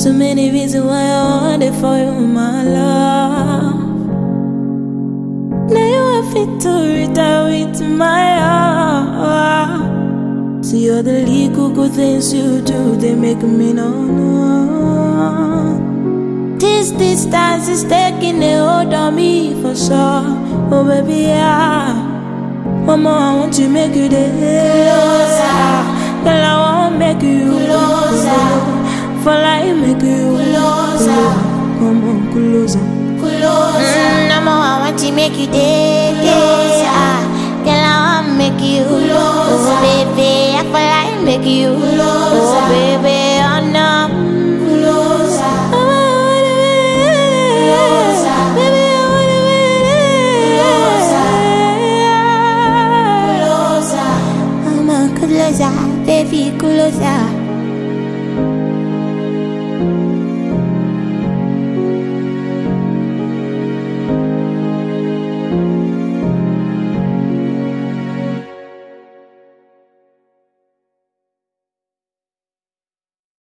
So many reasons why I want it for you, my love. Now you are fit to retire with my heart. See all the little good things you do, they make me know. This distance is taking a hold on me for sure. Oh baby, yeah. Mama, I want to make you closer. Girl, I want to make you closer. For life, make you closer. Come on, closer. Mama, I want to make you closer. Girl, I want to make you closer. Oh baby, I feel like make you closer. Oh baby, oh no. Closer. Baby, I want to be closer. Mama, closer. Baby, closer.